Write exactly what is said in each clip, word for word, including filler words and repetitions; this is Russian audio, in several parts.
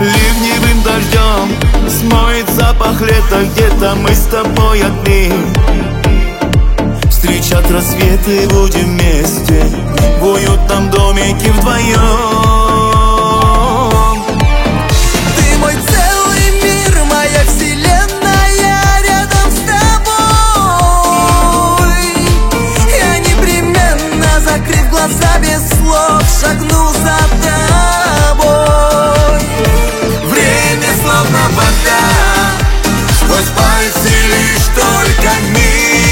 ливневым дождем смоет запах лета, где-то мы с тобой одни. Встречать рассветы будем вместе в уютном домике вдвоем. Ты мой целый мир, моя вселенная, рядом с тобой. Я непременно, закрыв глаза, без слов шагну за тобой. Время словно вода, сквозь пальцы лишь только миг.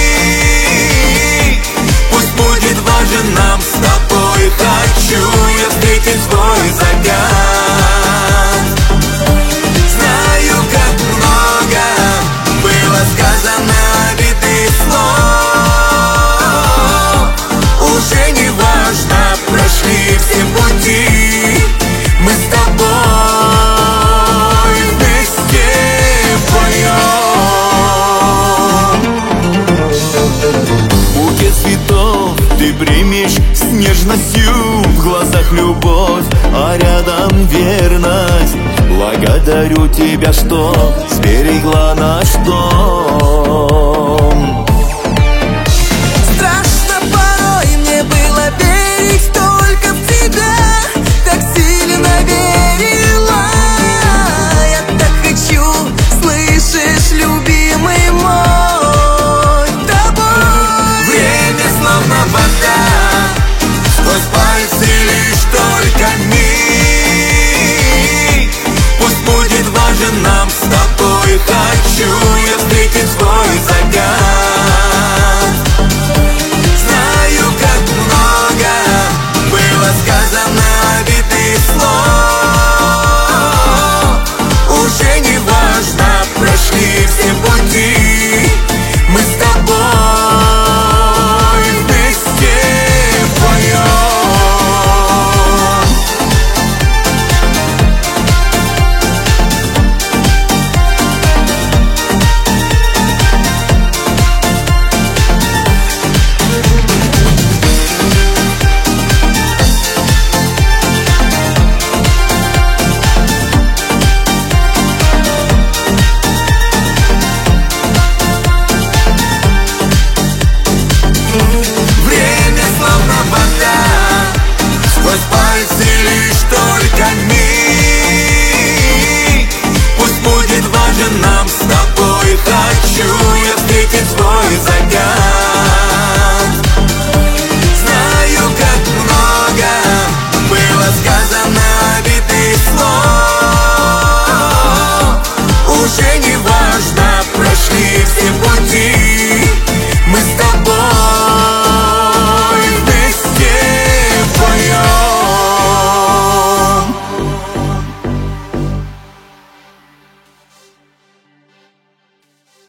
Пусть будет важен нам с тобой, хочу я встретить свой закат. Знаю, как много было сказано битых слов. Уже не важно, прошли все пути, мы с тобой вместе вдвоем. Букет цветов ты примешь с нежностью, в глазах любовь, а рядом верность. Благодарю тебя, что сберегла наш дом.